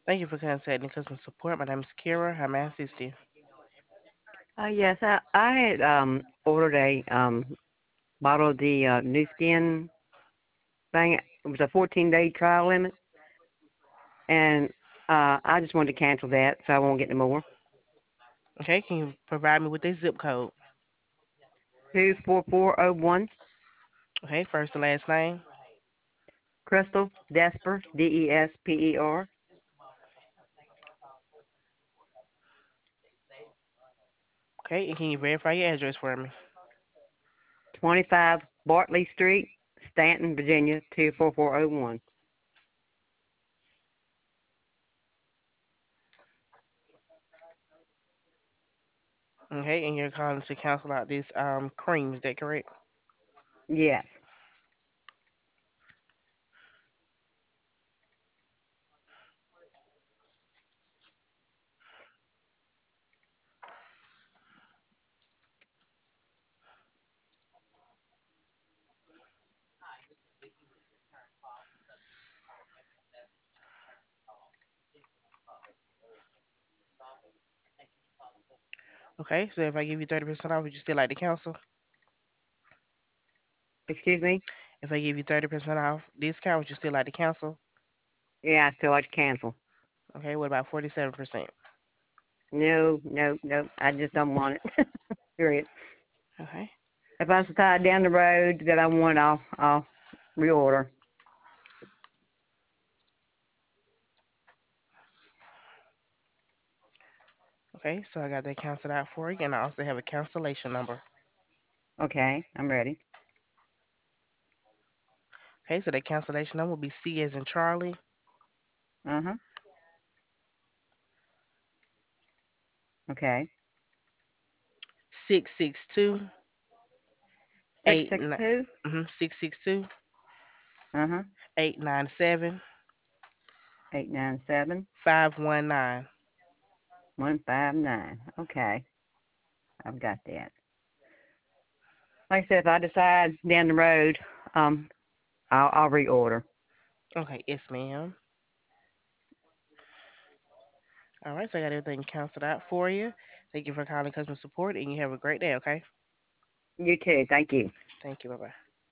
Thank you for contacting customer support. My name is Kira. How may I assist you? Yes, I had ordered a bottle of the new skin thing. It was a 14-day trial limit, and I just wanted to cancel that so I won't get no more. Okay, can you provide me with a zip code? 24401. Okay, first and last name. Crystal Desper, Desper. Okay, and can you verify your address for me? 25 Bartley Street, Stanton, Virginia 24401. Okay, and you're calling to cancel out this cream. Is that correct? Yes. Okay, so if I give you 30% off, would you still like to cancel? Excuse me. If I give you 30% off discount, would you still like to cancel? Yeah, I still like to cancel. Okay, what about 47%? No, no, no. I just don't want it. Period. Okay. If I decide down the road that I want, I'll reorder. Okay, so I got that canceled out for you, and I also have a cancellation number. Okay, I'm ready. Okay, so that cancellation number will be C as in Charlie, Uh huh. Okay. 662 662. 662 Uh huh. 897 897 519. 159. Okay, I've got that. Like I said, if I decide down the road, um, I'll reorder. Okay, yes, ma'am. All right, so I got everything canceled out for you. Thank you for calling customer support, and you have a great day, okay? You too. Thank you. Thank you. Bye bye.